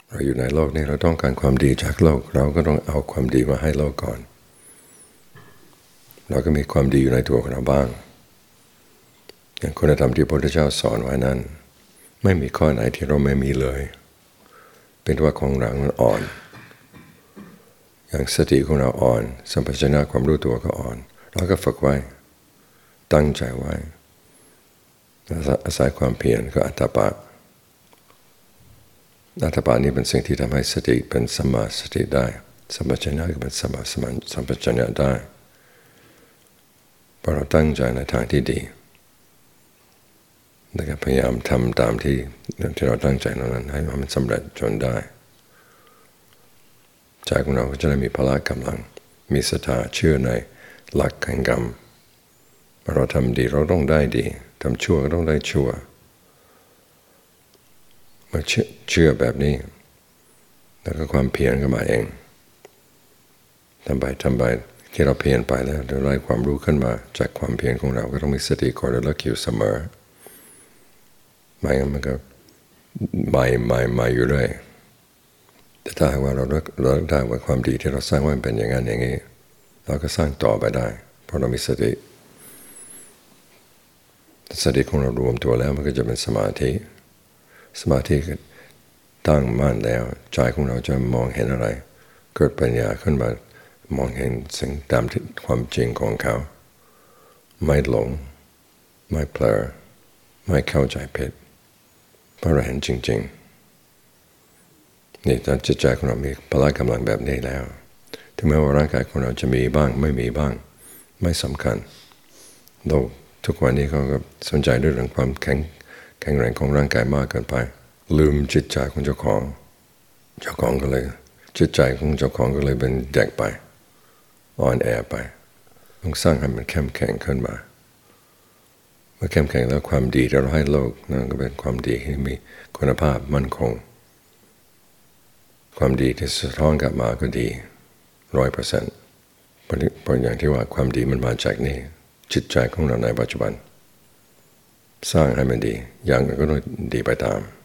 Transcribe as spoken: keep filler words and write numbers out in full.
เราอยู่ในโลกนี้เราต้องการความดีจากโลกเราก็ต้องเอาความดีมาให้โลกก่อนเราก็มีความดีอยู่ในตัวของเราบ้างอย่างคุณธรรมที่พระพุทธเจ้าสอนไว้นั้นไม่มีข้อไหนที่เราไม่มีเลยเป็นว่าของเราอ่อนอย่างสติของเราอ่อนสัมปชัญญะความรู้ตัวก็อ่อนเราก็ฝึกไว้ตั้งใจไว้อาศัยความเพียรก็อัตตปะอัตตปะนี้เป็นสิ่งที่ทำให้สติเป็นสัมมาสติได้สัมปชัญญะก็เป็นสัมมาสัมปชัญญะได้พอเราตั้งใจในทางที่ดีแล้วก็พยายามทำตามที่ที่เราตั้งใจนั้นให้มันสำเร็จจนได้ใจของเราก็จะได้มีพละกำลังมีศรัทธาเชื่อในหลักแห่งกรรมเราทำดีเราต้องได้ดีทำชั่วก็ต้องได้ชั่วเมื่อเชื่อแบบนี้แล้วก็ความเพียรก็มาเองทำไปทำไปที่เราเพียรไปแล้วเราได้ความรู้ขึ้นมาจากความเพียรของเราก็ต้องมีสติคอยระลึกอยู่เสมอไม่งั้นมันก็ใหม่ใหม่ใหม่อยู่เลยแต่ถ้าหากว่าเราเลิกเลิกได้ว่าความดีที่เราสร้างไว้เป็นอย่างนั้นอย่างนี้เราก็สร้างต่อไปได้เพราะเรามีสติสติของเรารวมตัวแล้วมันก็จะเป็นสมาธิสมาธิก็ตั้งมั่นแล้วใจของเราจะมองเห็นอะไรเกิดปัญญาขึ้นมามองเห็นสิ่งตามที่ความจริงของเขาไม่หลงไม่เผลอไม่เข้าใจผิดเพราะเราเห็นจริงๆนี่ตอนจิตใจของเรามีพละกำลังแบบนี้แล้วถึงแม้ว่าร่างกายของเราจะมีบ้างไม่มีบ้างไม่สำคัญโลกทุกวันนี้เขาก็สนใจเรื่องความแข็งแข็งแรงของร่างกายมากเกินไปลืมจิตใจของเจ้าของเจ้าของก็เลยจิตใจของเจ้าของก็เลยเป็นเด็กไปอ่อนแอไปต้องสร้างให้มันเข้มแข็งขึ้นมาเมื่อเข้มแข็งแล้วความดีที่เราให้โลกนั่นก็เป็นความดีที่มีคุณภาพมั่นคงความดีที่สะท้อนกลับมาก็ดีร้อยเปอร์เซ็นต์เพราะอย่างที่ว่าความดีมันมาจากนี่จิตใจของเราในปัจจุบันสร้างให้มันดีอย่างนั้นก็ต้องดีไปตาม